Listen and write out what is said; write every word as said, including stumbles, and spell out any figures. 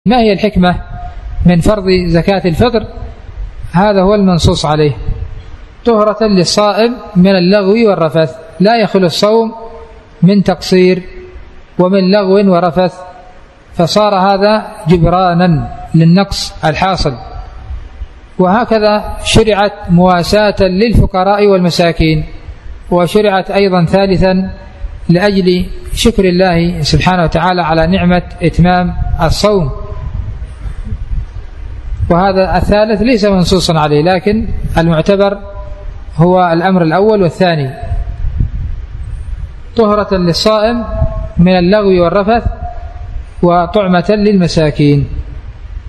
ما هي الحكمة من فرض زكاة الفطر؟ هذا هو المنصوص عليه، طهرة للصائم من اللغو والرفث. لا يخلو الصوم من تقصير ومن لغو ورفث، فصار هذا جبرانا للنقص الحاصل. وهكذا شرعت مواساة للفقراء والمساكين، وشرعت أيضا ثالثا لأجل شكر الله سبحانه وتعالى على نعمة إتمام الصوم. وهذا الثالث ليس منصوصا عليه، لكن المعتبر هو الأمر الأول والثاني، طهرة للصائم من اللغو والرفث وطعمة للمساكين.